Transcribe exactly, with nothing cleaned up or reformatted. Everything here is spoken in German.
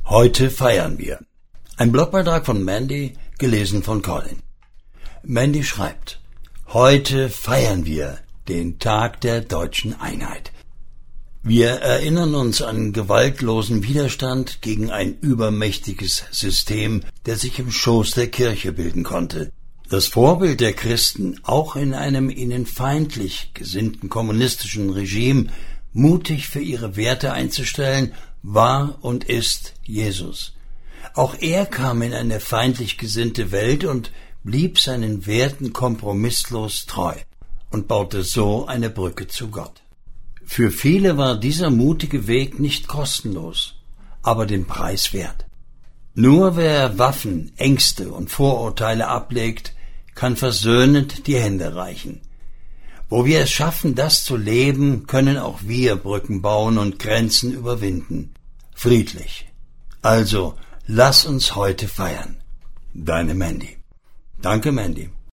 Heute feiern wir. Ein Blogbeitrag von Mandy, gelesen von Colin. Mandy schreibt: Heute feiern wir den Tag der deutschen Einheit. Wir erinnern uns an gewaltlosen Widerstand gegen ein übermächtiges System, der sich im Schoß der Kirche bilden konnte. Das Vorbild der Christen, auch in einem ihnen feindlich gesinnten kommunistischen Regime, mutig für ihre Werte einzustellen, war und ist Jesus. Auch er kam in eine feindlich gesinnte Welt und blieb seinen Werten kompromisslos treu und baute so eine Brücke zu Gott. Für viele war dieser mutige Weg nicht kostenlos, aber den Preis wert. Nur wer Waffen, Ängste und Vorurteile ablegt, kann versöhnend die Hände reichen. Wo wir es schaffen, das zu leben, können auch wir Brücken bauen und Grenzen überwinden. Friedlich. Also, lass uns heute feiern. Deine Mandy. Danke, Mandy.